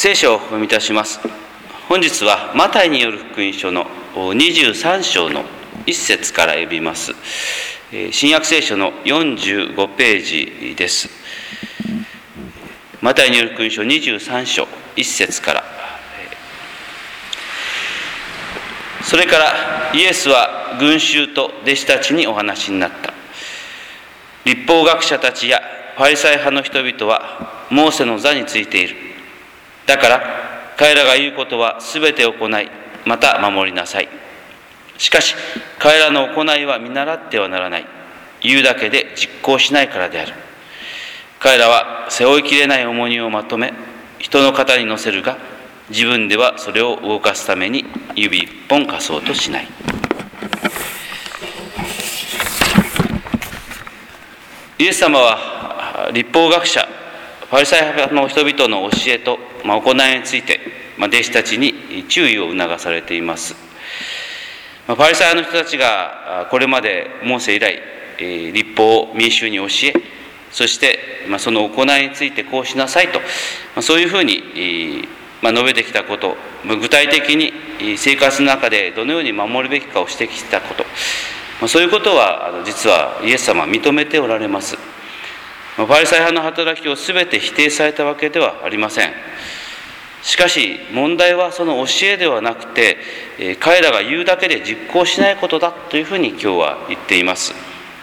聖書を読みいたします。本日はマタイによる福音書の23章の1節から読みます。新約聖書の45ページです。マタイによる福音書23章1節から。それからイエスは群衆と弟子たちにお話になった。律法学者たちやファリサイ派の人々はモーセの座についている。だから彼らが言うことはすべて行い、また守りなさい。しかし彼らの行いは見習ってはならない。言うだけで実行しないからである。彼らは背負いきれない重荷をまとめ、人の肩に乗せるが、自分ではそれを動かすために指一本貸そうとしない。イエス様は律法学者、ファリサイ派の人々の教えと行いについて弟子たちに注意を促されています。ファリサイ派の人たちがこれまでモーセ以来律法を民衆に教え、そしてその行いについてこうしなさいと、そういうふうに述べてきたこと、具体的に生活の中でどのように守るべきかをしてきたこと、そういうことは実はイエス様は認めておられます。ファリサイ派の働きを全て否定されたわけではありません。しかし問題はその教えではなくて、彼らが言うだけで実行しないことだというふうに今日は言っています。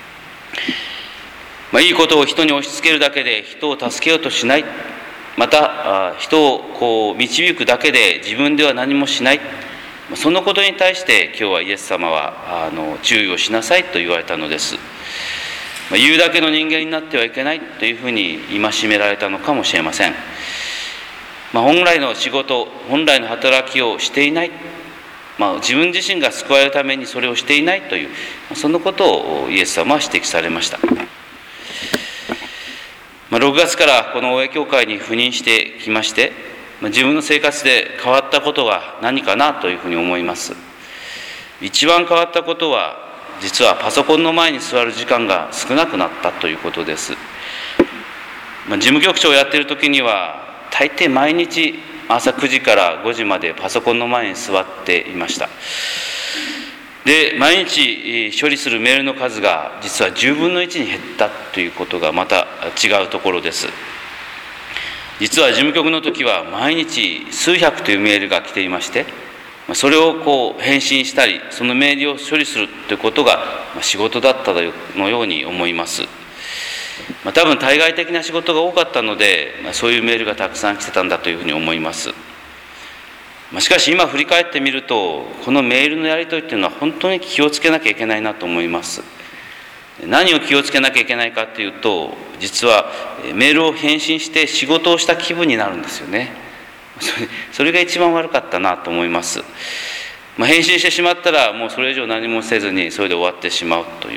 いいことを人に押し付けるだけで人を助けようとしない。また人を導くだけで自分では何もしない。そのことに対して今日はイエス様は注意をしなさいと言われたのです。言うだけの人間になってはいけないというふうに戒められたのかもしれません。本来の仕事、本来の働きをしていない、自分自身が救われるためにそれをしていないという、そのことをイエス様は指摘されました。6月からこの大江教会に赴任してきまして、自分の生活で変わったことが何かなというふうに思います。一番変わったことは、実はパソコンの前に座る時間が少なくなったということです。事務局長をやっている時には大抵毎日朝9時から5時までパソコンの前に座っていました。で、毎日処理するメールの数が実は10分の1に減ったということがまた違うところです。実は事務局の時は毎日数百というメールが来ていまして、それを返信したり、そのメールを処理するということが仕事だったのように思います。多分対外的な仕事が多かったので、そういうメールがたくさん来てたんだというふうに思います。しかし今振り返ってみると、このメールのやり取りというのは本当に気をつけなきゃいけないなと思います。何を気をつけなきゃいけないかというと、実はメールを返信して仕事をした気分になるんですよね。それが一番悪かったなと思います。返信してしまったらもうそれ以上何もせずにそれで終わってしまうという、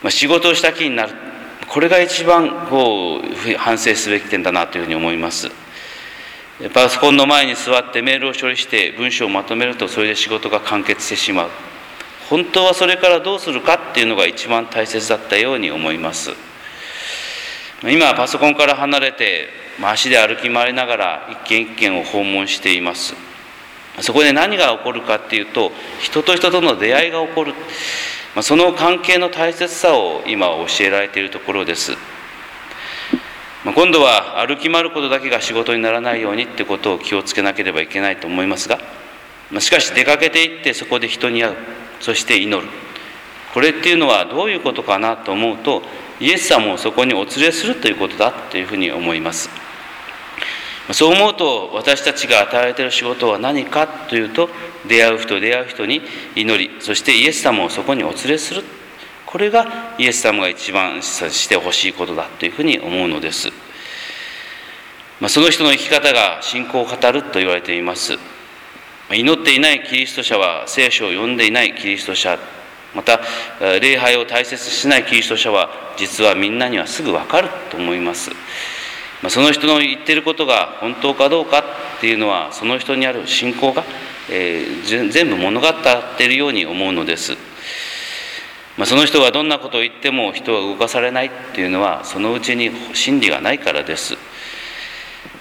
仕事をした気になる。これが一番反省すべき点だなというふうに思います。パソコンの前に座ってメールを処理して文章をまとめると、それで仕事が完結してしまう。本当はそれからどうするかっていうのが一番大切だったように思います。今パソコンから離れて足で歩き回りながら一軒一軒を訪問しています。そこで何が起こるかっていうと、人と人との出会いが起こる。その関係の大切さを今教えられているところです。今度は歩き回ることだけが仕事にならないようにってことを気をつけなければいけないと思いますが、しかし出かけていってそこで人に会う、そして祈る。これっていうのはどういうことかなと思うと、イエス様をそこにお連れするということだというふうに思います。そう思うと、私たちが与えられている仕事は何かというと、出会う人に祈り、そしてイエス様をそこにお連れする。これがイエス様が一番してほしいことだというふうに思うのです。その人の生き方が信仰を語ると言われています。祈っていないキリスト者は聖書を読んでいないキリスト者、また礼拝を大切にしないキリスト者は実はみんなにはすぐ分かると思います。その人の言っていることが本当かどうかっていうのは、その人にある信仰が、全部物語っているように思うのです。その人がどんなことを言っても人は動かされないっていうのは、そのうちに真理がないからです。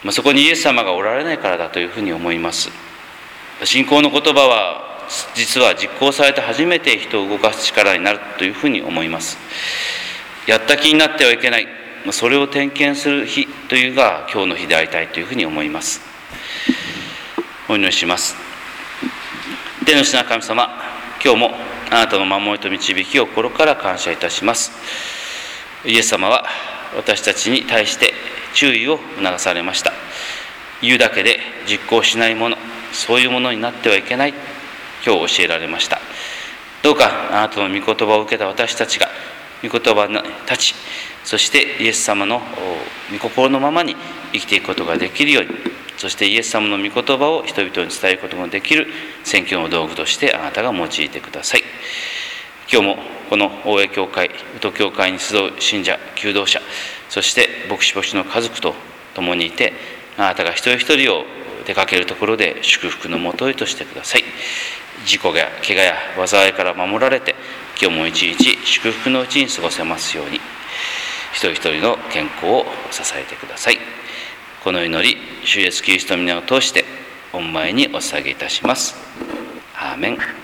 そこにイエス様がおられないからだというふうに思います。信仰の言葉は実は実行されて初めて人を動かす力になるというふうに思います。やった気になってはいけない、それを点検する日というのが今日の日でありたいというふうに思います。お祈りします。天の父なる神様、今日もあなたの守りと導きを心から感謝いたします。イエス様は私たちに対して注意を促されました。言うだけで実行しないもの、そういうものになってはいけない、今日教えられました。どうかあなたの御言葉を受けた私たちが御言葉に立ち、そしてイエス様の御心のままに生きていくことができるように、そしてイエス様の御言葉を人々に伝えることができる宣教の道具としてあなたが用いてください。今日もこの大江教会、宇土教会に集う信者、求道者、そして牧師牧師の家族と共にいて、あなたが一人一人を出かけるところで祝福のもとへとしてください。事故や怪我や災いから守られて、今日も一日祝福のうちに過ごせますように、一人一人の健康を支えてください。この祈り、主イエスキリストの皆を通して御前にお捧げいたします。アーメン。